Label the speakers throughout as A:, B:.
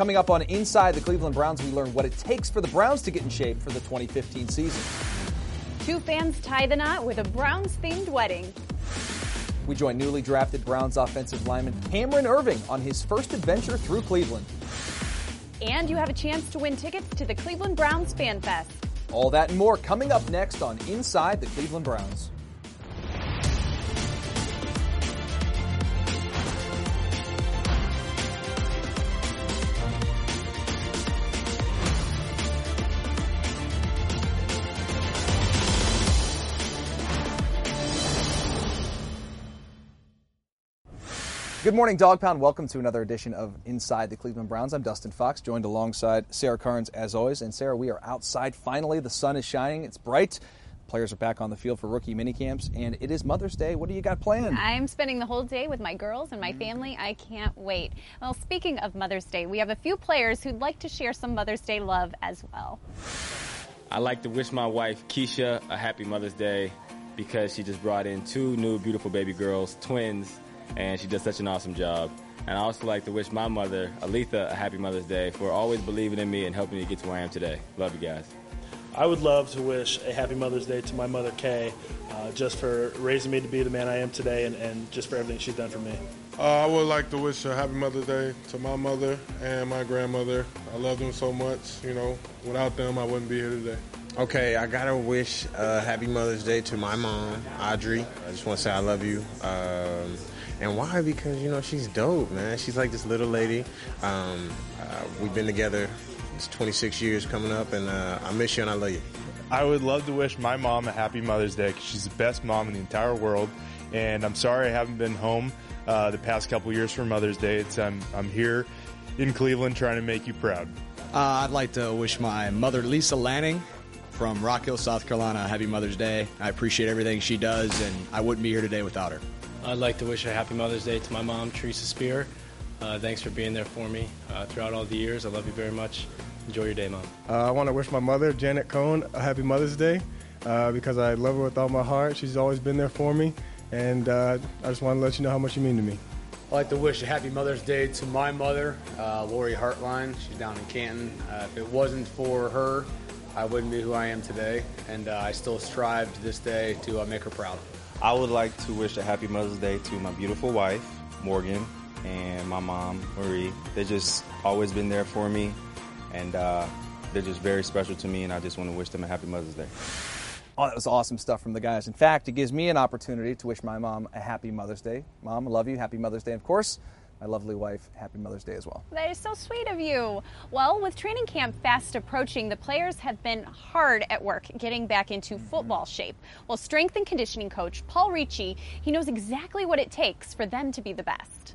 A: Coming up on Inside the Cleveland Browns, we learn what it takes for the Browns to get in shape for the 2015 season.
B: Two fans tie the knot with a Browns-themed wedding.
A: We join newly drafted Browns offensive lineman Cameron Irving on his first adventure through Cleveland.
B: And you have a chance to win tickets to the Cleveland Browns Fan Fest.
A: All that and more coming up next on Inside the Cleveland Browns. Good morning, Dog Pound. Welcome to another edition of Inside the Cleveland Browns. I'm Dustin Fox, joined alongside Sarah Carnes as always. And Sarah, we are outside finally. The sun is shining. It's bright. Players are back on the field for rookie minicamps, and it is Mother's Day. What do you got planned?
B: I'm spending the whole day with my girls and my family. I can't wait. Well, speaking of Mother's Day, we have a few players who'd like to share some Mother's Day love as well.
C: I'd like to wish my wife, Keisha, a happy Mother's Day because she just brought in two new beautiful baby girls, twins, and she does such an awesome job. And I also like to wish my mother, Aletha, a happy Mother's Day for always believing in me and helping me get to where I am today. Love you guys.
D: I would love to wish a happy Mother's Day to my mother, Kay, just for raising me to be the man I am today and just for everything she's done for me.
E: I would like to wish a happy Mother's Day to my mother and my grandmother. I love them so much. You know, without them, I wouldn't be here today.
F: Okay, I gotta wish a happy Mother's Day to my mom, Audrey. I just want to say I love you. And why? Because, you know, she's dope, man. She's like this little lady. We've been together, it's 26 years coming up, and I miss you and I love you.
G: I would love to wish my mom a happy Mother's Day because she's the best mom in the entire world. And I'm sorry I haven't been home the past couple years for Mother's Day. I'm here in Cleveland trying to make you proud.
H: I'd like to wish my mother, Lisa Lanning, from Rock Hill, South Carolina, a happy Mother's Day. I appreciate everything she does, and I wouldn't be here today without her.
I: I'd like to wish a happy Mother's Day to my mom, Teresa Spear. Thanks for being there for me throughout all the years. I love you very much. Enjoy your day, Mom.
J: I want to wish my mother, Janet Cohn, a happy Mother's Day because I love her with all my heart. She's always been there for me, and I just want to let you know how much you mean to me.
K: I'd like to wish a happy Mother's Day to my mother, Lori Hartline. She's down in Canton. If it wasn't for her, I wouldn't be who I am today, and I still strive to this day to make her proud.
L: I would like to wish a happy Mother's Day to my beautiful wife, Morgan, and my mom, Marie. They've just always been there for me, and they're just very special to me, and I just want to wish them a happy Mother's Day.
A: Oh, that was awesome stuff from the guys. In fact, it gives me an opportunity to wish my mom a happy Mother's Day. Mom, I love you. Happy Mother's Day. And of course, my lovely wife, happy Mother's Day as well.
B: That is so sweet of you. Well, with training camp fast approaching, the players have been hard at work getting back into football shape. Well, strength and conditioning coach Paul Ricci, he knows exactly what it takes for them to be the best.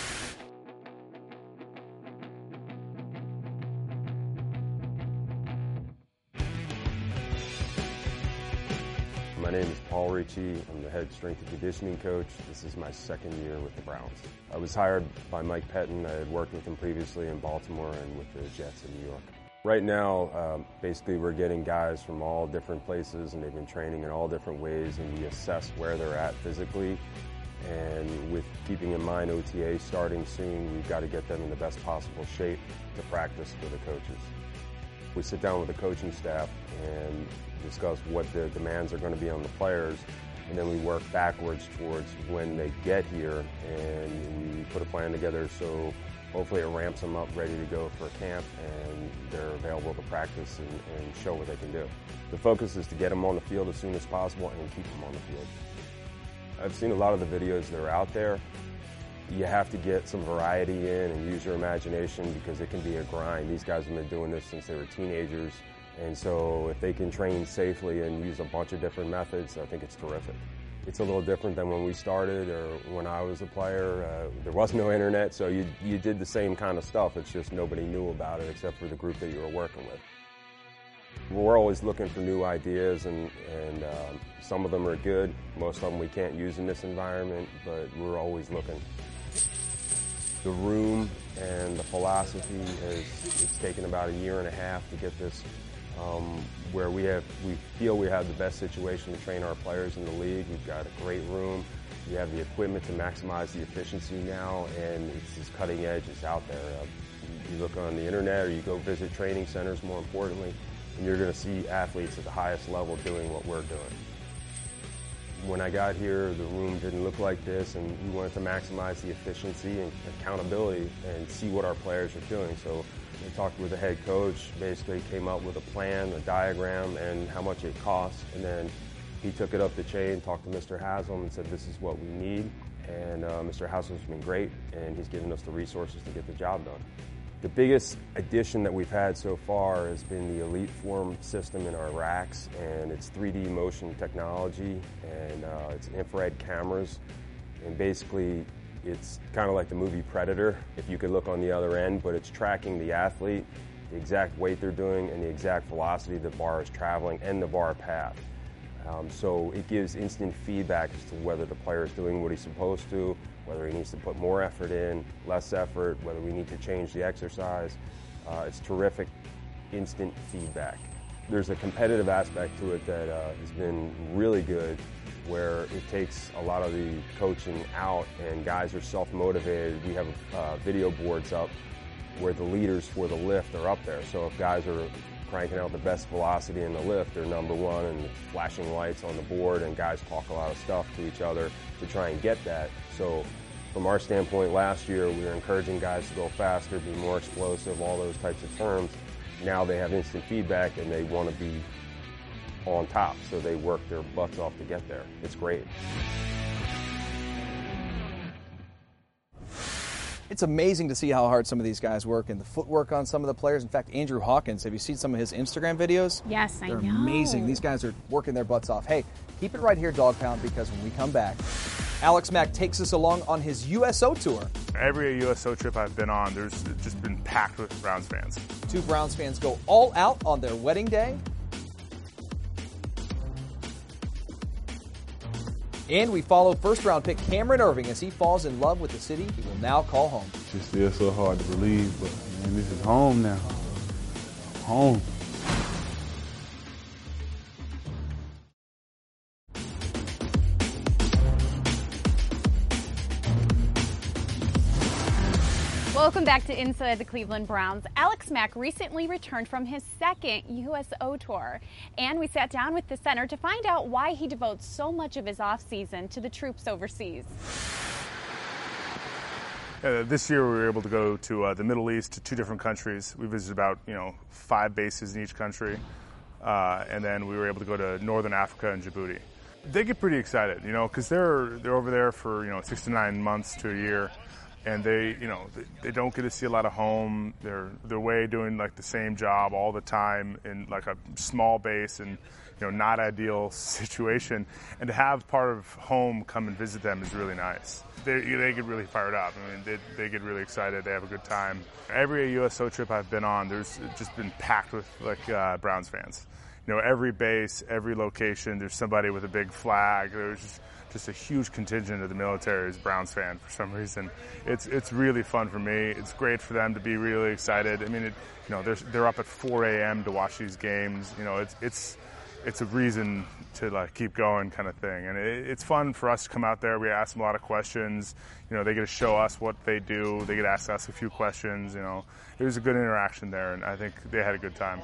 M: My name is Paul Ricci. I'm the head strength and conditioning coach. This is my second year with the Browns. I was hired by Mike Pettin. I had worked with him previously in Baltimore and with the Jets in New York. Right now, basically we're getting guys from all different places, and they've been training in all different ways, and we assess where they're at physically. And with keeping in mind OTA starting soon, we've got to get them in the best possible shape to practice for the coaches. We sit down with the coaching staff and discuss what the demands are going to be on the players, and then we work backwards towards when they get here, and we put a plan together so hopefully it ramps them up ready to go for camp and they're available to practice and show what they can do. The focus is to get them on the field as soon as possible and keep them on the field. I've seen a lot of the videos that are out there. You have to get some variety in and use your imagination because it can be a grind. These guys have been doing this since they were teenagers, and so if they can train safely and use a bunch of different methods, I think it's terrific. It's a little different than when we started or when I was a player. There was no internet, so you did the same kind of stuff. It's just nobody knew about it except for the group that you were working with. We're always looking for new ideas, and some of them are good. Most of them we can't use in this environment, but we're always looking. The room and the philosophy it's taken about a year and a half to get this where we feel we have the best situation to train our players in the league. We've got a great room. We have the equipment to maximize the efficiency now, and it's as cutting edge as out there. you look on the internet, or you go visit training centers, more importantly, and you're going to see athletes at the highest level doing what we're doing. When I got here, the room didn't look like this, and we wanted to maximize the efficiency and accountability and see what our players are doing. So we talked with the head coach, basically came up with a plan, a diagram, and how much it costs. And then he took it up the chain, talked to Mr. Haslam, and said, this is what we need. And Mr. Haslam's been great, and he's given us the resources to get the job done. The biggest addition that we've had so far has been the Elite Form system in our racks, and it's 3D motion technology, and it's infrared cameras, and basically it's kind of like the movie Predator, if you could look on the other end, but it's tracking the athlete, the exact weight they're doing, and the exact velocity the bar is traveling, and the bar path. So it gives instant feedback as to whether the player is doing what he's supposed to, whether he needs to put more effort in, less effort, whether we need to change the exercise. It's terrific instant feedback. There's a competitive aspect to it that has been really good, where it takes a lot of the coaching out and guys are self-motivated. We have video boards up where the leaders for the lift are up there. So if guys are cranking out the best velocity in the lift, they're number one, and flashing lights on the board, and guys talk a lot of stuff to each other to try and get that. So from our standpoint, last year we were encouraging guys to go faster, be more explosive, all those types of terms. Now they have instant feedback and they want to be on top, so they work their butts off to get there. It's great.
A: It's amazing to see how hard some of these guys work and the footwork on some of the players. In fact, Andrew Hawkins, have you seen some of his Instagram videos?
B: Yes, I know.
A: They're amazing. These guys are working their butts off. Hey, keep it right here, Dog Pound, because when we come back, Alex Mack takes us along on his USO tour.
G: Every USO trip I've been on, there's just been packed with Browns fans.
A: 2 Browns fans go all out on their wedding day. And we follow first-round pick Cameron Irving as he falls in love with the city he will now call home.
N: It just feels so hard to believe, but man, this is home now. Home.
B: Welcome back to Inside the Cleveland Browns. Alex Mack recently returned from his second USO tour, and we sat down with the center to find out why he devotes so much of his offseason to the troops overseas.
G: This year we were able to go to the Middle East, to 2 different countries. We visited about 5 bases in each country, and then we were able to go to Northern Africa and Djibouti. They get pretty excited, because they're over there for 6 to 9 months to a year. And they don't get to see a lot of home. They're away doing like the same job all the time in like a small base and not ideal situation. And to have part of home come and visit them is really nice. They get really fired up. I mean, they get really excited. They have a good time. Every USO trip I've been on, there's just been packed with like Browns fans. Every base, every location, there's somebody with a big flag. There's just a huge contingent of the military is Browns fan for some reason. It's really fun for me. It's great for them to be really excited. I mean, they're up at 4 a.m. to watch these games. It's a reason to like keep going kind of thing. And it's fun for us to come out there. We ask them a lot of questions. They get to show us what they do. They get to ask us a few questions. It was a good interaction there, and I think they had a good time.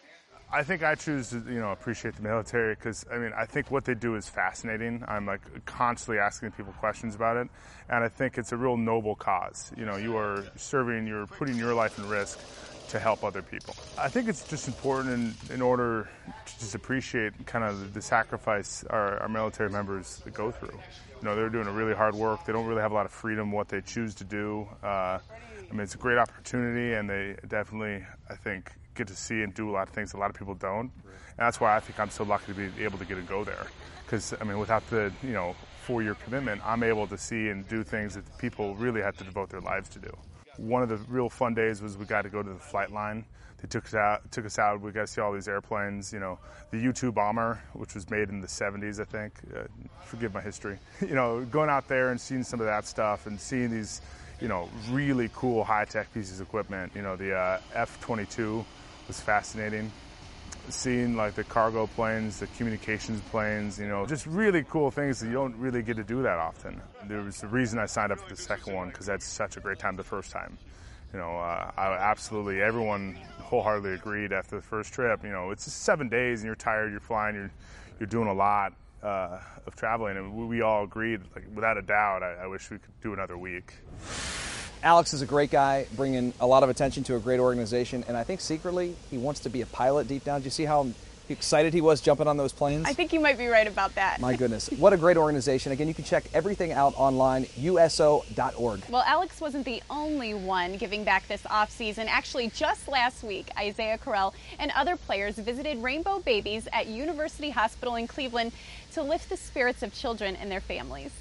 G: I think I choose to, appreciate the military because, I think what they do is fascinating. I'm like constantly asking people questions about it, and I think it's a real noble cause. You are serving, you're putting your life in risk to help other people. I think it's just important in order to just appreciate kind of the sacrifice our military members go through. They're doing a really hard work. They don't really have a lot of freedom what they choose to do. It's a great opportunity, and they definitely, I think, get to see and do a lot of things a lot of people don't. And that's why I think I'm so lucky to be able to get to go there. Because, without the, 4-year commitment, I'm able to see and do things that people really have to devote their lives to do. One of the real fun days was we got to go to the flight line. They took us out. We got to see all these airplanes. The U-2 bomber, which was made in the 70s, I think. Forgive my history. Going out there and seeing some of that stuff and seeing these, really cool high-tech pieces of equipment. The F-22 was fascinating. Seeing like the cargo planes, the communications planes, just really cool things that you don't really get to do that often. There was the reason I signed up for the second one, because I had such a great time the first time. Absolutely everyone wholeheartedly agreed after the first trip. It's just 7 days and you're tired, you're flying, you're doing a lot of traveling, and we all agreed, like, without a doubt, I wish we could do another week.
A: Alex is a great guy, bringing a lot of attention to a great organization, and I think secretly he wants to be a pilot deep down. Did you see how excited he was jumping on those planes?
B: I think you might be right about that.
A: My goodness. What a great organization. Again, you can check everything out online, uso.org.
B: Well, Alex wasn't the only one giving back this offseason. Actually, just last week, Isaiah Carell and other players visited Rainbow Babies at University Hospital in Cleveland to lift the spirits of children and their families.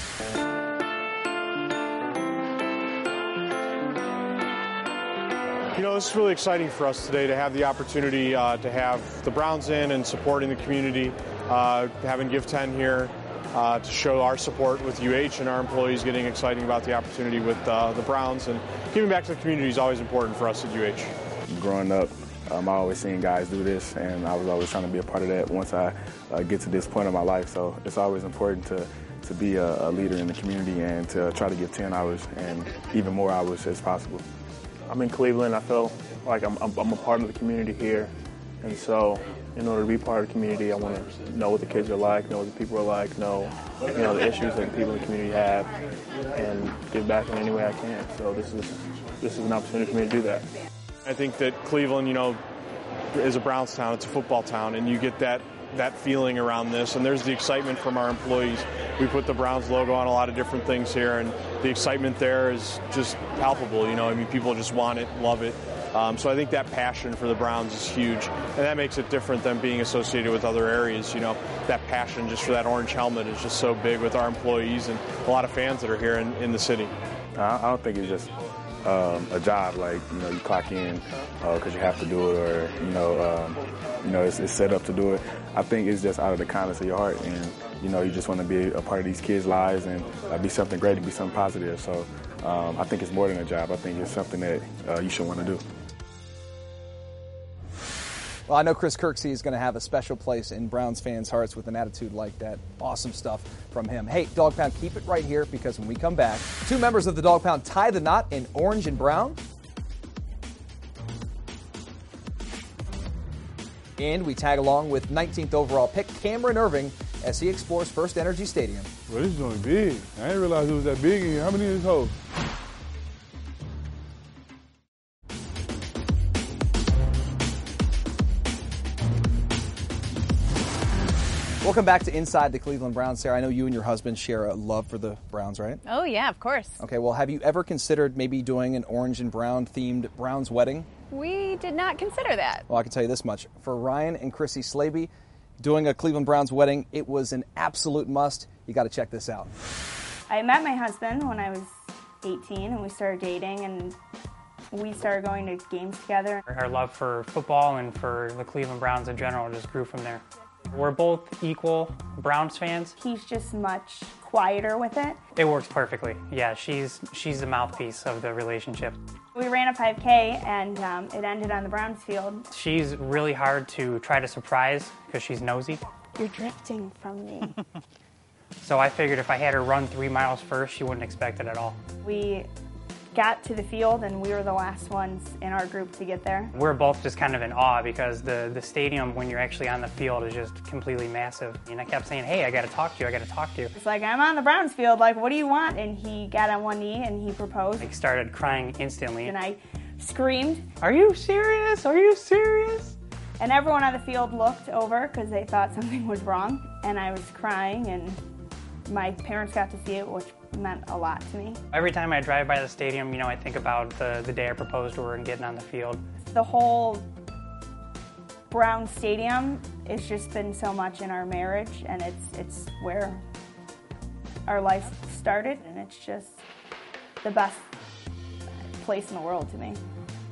O: This is really exciting for us today to have the opportunity to have the Browns in and supporting the community, having Give 10 here to show our support with UH and our employees, getting exciting about the opportunity with the Browns, and giving back to the community is always important for us at UH.
N: Growing up, I always seen guys do this, and I was always trying to be a part of that once I get to this point in my life. So it's always important to be a leader in the community and to try to give 10 hours and even more hours as possible.
P: I'm in Cleveland. I feel like I'm a part of the community here. And so in order to be part of the community, I want to know what the kids are like, know what the people are like, know the issues that the people in the community have, and give back in any way I can. So this is an opportunity for me to do that.
O: I think that Cleveland, is a Browns town. It's a football town, and you get that feeling around this, and there's the excitement from our employees. We put the Browns logo on a lot of different things here, and the excitement there is just palpable. People just want it, love it. So I think that passion for the Browns is huge, and that makes it different than being associated with other areas. That passion just for that orange helmet is just so big with our employees and a lot of fans that are here in the city.
N: I don't think it's just a job, like, you clock in because you have to do it, or, it's set up to do it. I think it's just out of the kindness of your heart, and, you just want to be a part of these kids' lives and be something great and be something positive. So I think it's more than a job. I think it's something that you should want to do.
A: Well, I know Chris Kirksey is going to have a special place in Browns fans' hearts with an attitude like that. Awesome stuff from him. Hey, Dog Pound, keep it right here, because when we come back, two members of the Dog Pound tie the knot in orange and brown. And we tag along with 19th overall pick Cameron Irving as he explores First Energy Stadium.
N: Well, this is going to be big. I didn't realize it was that big in here. How many in this hole?
A: Welcome back to Inside the Cleveland Browns. Sarah, I know you and your husband share a love for the Browns, right?
B: Oh, yeah, of course.
A: Okay, well, have you ever considered maybe doing an orange and brown themed Browns wedding?
B: We did not consider that.
A: Well, I can tell you this much. For Ryan and Chrissy Slaby, doing a Cleveland Browns wedding, it was an absolute must. You got to check this out.
Q: I met my husband when I was 18, and we started dating, and we started going to games together.
R: Our love for football and for the Cleveland Browns in general just grew from there. We're both equal Browns fans.
Q: He's just much quieter with it.
R: It works perfectly. Yeah, she's the mouthpiece of the relationship.
Q: We ran a 5K, and it ended on the Browns field.
R: She's really hard to try to surprise because she's nosy.
Q: You're drifting from me.
R: So I figured if I had her run 3 miles first, she wouldn't expect it at all.
Q: We got to the field, and we were the last ones in our group to get there.
R: We're both just kind of in awe because the stadium, when you're actually on the field, is just completely massive. And I kept saying, hey, I got to talk to you, I got to talk to you.
Q: It's like, I'm on the Browns field, like, what do you want? And he got on one knee and he proposed.
R: I started crying instantly.
Q: And I screamed,
R: are you serious? Are you serious?
Q: And everyone on the field looked over because they thought something was wrong. And I was crying, and my parents got to see it, which meant a lot to me.
R: Every time I drive by the stadium, I think about the day I proposed to her and getting on the field.
Q: The whole Brown Stadium has just been so much in our marriage, and it's where our life started, and it's just the best place in the world to me.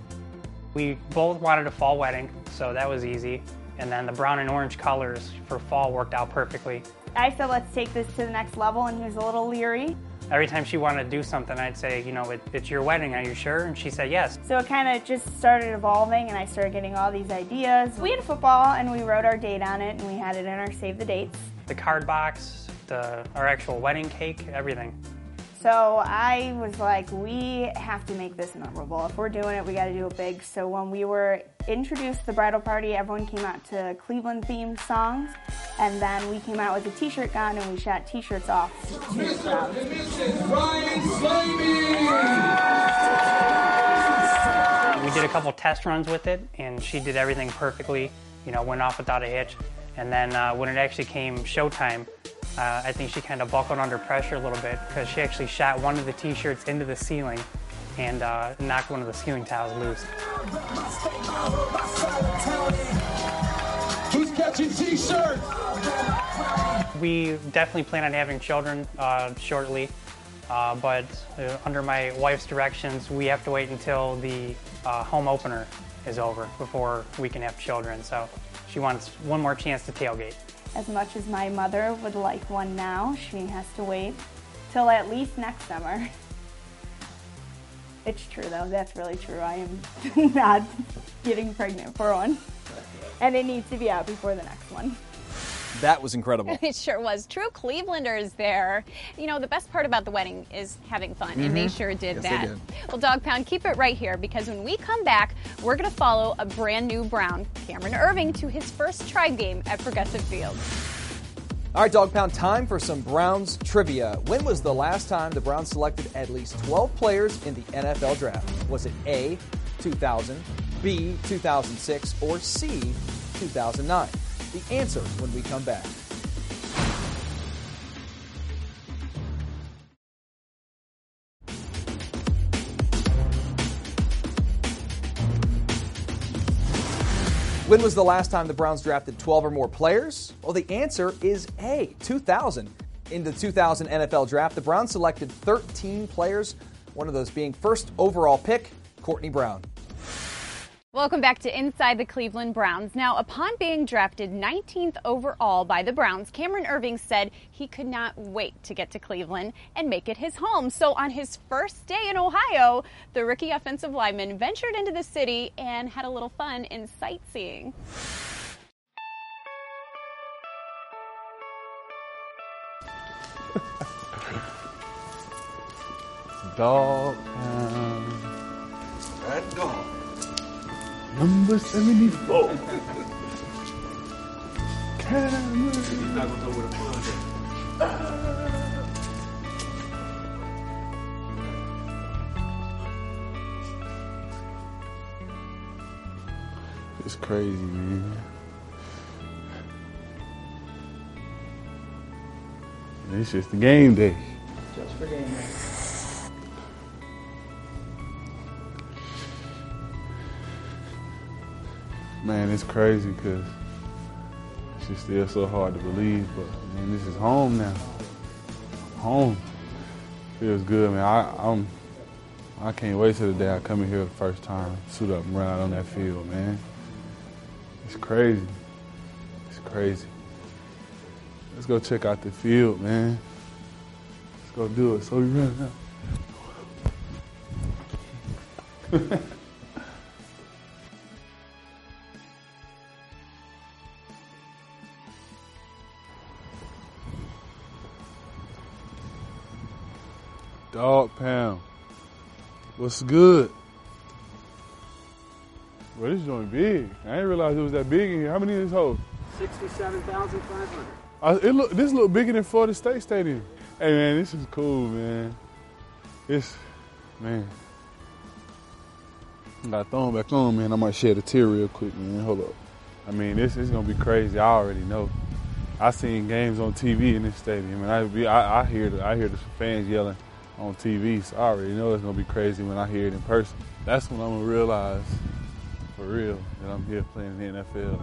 R: We both wanted a fall wedding, so that was easy. And then the brown and orange colors for fall worked out perfectly.
Q: I said, let's take this to the next level, and he was a little leery.
R: Every time she wanted to do something, I'd say, it's your wedding, are you sure? And she said yes.
Q: So it kind of just started evolving, and I started getting all these ideas. We had football, and we wrote our date on it, and we had it in our save the dates.
R: The card box, our actual wedding cake, everything.
Q: So I was like, we have to make this memorable. If we're doing it, we got to do it big. So when we were introduced to the bridal party, everyone came out to Cleveland-themed songs, and then we came out with a t-shirt gun and we shot t-shirts off to the crowd.
R: We did a couple test runs with it, and she did everything perfectly. You know, went off without a hitch. And then when it actually came showtime, I think she kind of buckled under pressure a little bit because she actually shot one of the t-shirts into the ceiling and knocked one of the ceiling tiles loose.
S: Who's catching t-shirts?
R: We definitely plan on having children shortly, but under my wife's directions, we have to wait until the home opener is over before we can have children. So she wants one more chance to tailgate.
Q: As much as my mother would like one now, she has to wait till at least next summer. It's true though, that's really true. I am not getting pregnant for one. And it needs to be out before the next one.
A: That was incredible.
B: It sure was. True Clevelanders there. You know, the best part about the wedding is having fun, and they sure did
A: Yes,
B: that.
A: they did.
B: Well, Dog Pound, keep it right here, because when we come back, we're going to follow a brand new Brown, Cameron Irving, to his first Tribe game at Progressive Field.
A: All right, Dog Pound, time for some Browns trivia. When was the last time the Browns selected at least 12 players in the NFL draft? Was it A, 2000, B, 2006, or C, 2009? The answer when we come back. When was the last time the Browns drafted 12 or more players? Well, the answer is A, 2000. In the 2000 NFL draft, the Browns selected 13 players, one of those being first overall pick, Courtney Brown.
B: Welcome back to Inside the Cleveland Browns. Now, upon being drafted 19th overall by the Browns, Cameron Irving said he could not wait to get to Cleveland and make it his home. So on his first day in Ohio, the rookie offensive lineman ventured into the city and had a little fun in sightseeing.
T: Dog Pound. That dog. Number 74. Cameron. He's not going to know where to find it. It's crazy, man. It's just a game day.
U: Just for game day.
T: Man, it's crazy because it's just still so hard to believe, but man, this is home now. Home. Feels good, man. I can't wait till the day I come in here the first time, suit up and run out on that field, man. It's crazy. It's crazy. Let's go check out the field, man. Let's go do it. So we run out. Dog Pound. What's good? Well, this joint big. I didn't realize it was that big in here. How many of this hold?
U: 67,500.
T: This look bigger than Florida State Stadium. Hey man, this is cool, man. Man. I gotta throw them back on, man. I might shed a tear real quick, man. Hold up. I mean, this is gonna be crazy. I already know. I seen games on TV in this stadium, and I hear the fans yelling on TV, so I already know it's gonna be crazy when I hear it in person. That's when I'm gonna realize, for real, that I'm here playing in the NFL.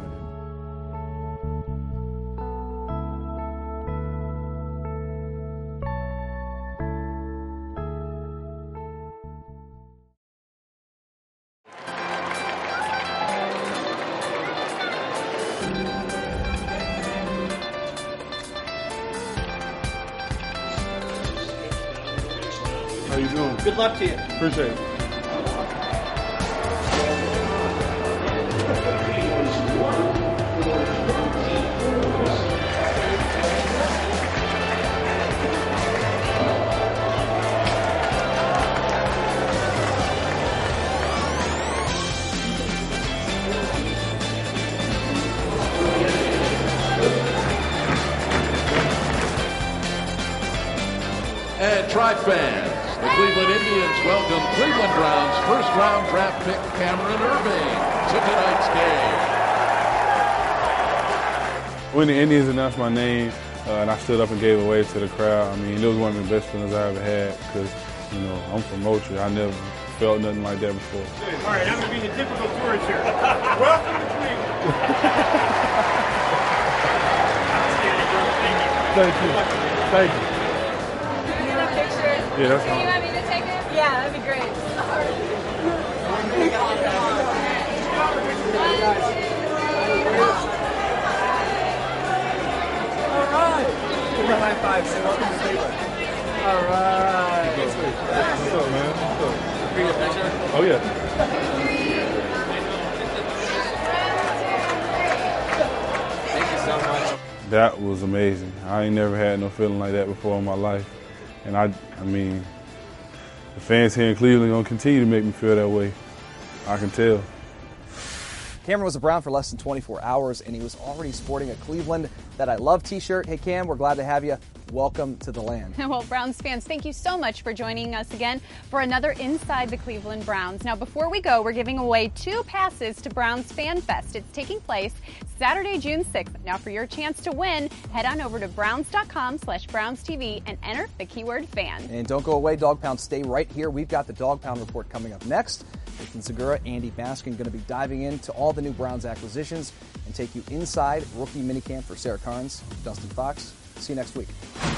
T: How you doing?
U: Good luck to you.
T: Appreciate it.
S: fans, the Cleveland Indians welcome Cleveland Browns first-round draft pick Cameron Irving to tonight's game.
T: When the Indians announced my name and I stood up and gave a wave to the crowd, I mean, it was one of the best feelings I ever had because, you know, I'm from Moultrie. I never felt nothing like that before.
U: All right, I'm going to be the typical tourist here. Welcome to Cleveland.
T: Thank you. Thank you.
V: Can we get a picture?
T: Yeah, that's
V: Can
T: fine.
V: you want me to take it? Yeah, that'd be great.
U: All right. Give me a high five. Say welcome to Cleveland. All right.
T: What's up, man? What's up?
U: Can we get a picture?
T: Oh, yeah.
U: Thank you so much.
T: That was amazing. I ain't never had no feeling like that before in my life. And I mean, the fans here in Cleveland are going to continue to make me feel that way. I can tell.
A: Cameron was a Brown for less than 24 hours, and he was already sporting a Cleveland That I Love t-shirt. Hey, Cam, we're glad to have you. Welcome to the land.
B: Well, Browns fans, thank you so much for joining us again for another Inside the Cleveland Browns. Now, before we go, we're giving away 2 passes to Browns Fan Fest. It's taking place Saturday, June 6th. Now, for your chance to win, head on over to browns.com/BrownsTV and enter the keyword fan.
A: And don't go away, Dog Pound. Stay right here. We've got the Dog Pound report coming up next. Nathan Segura, Andy Baskin going to be diving into all the new Browns acquisitions and take you inside rookie minicamp for Sarah Carnes. Dustin Fox. See you next week.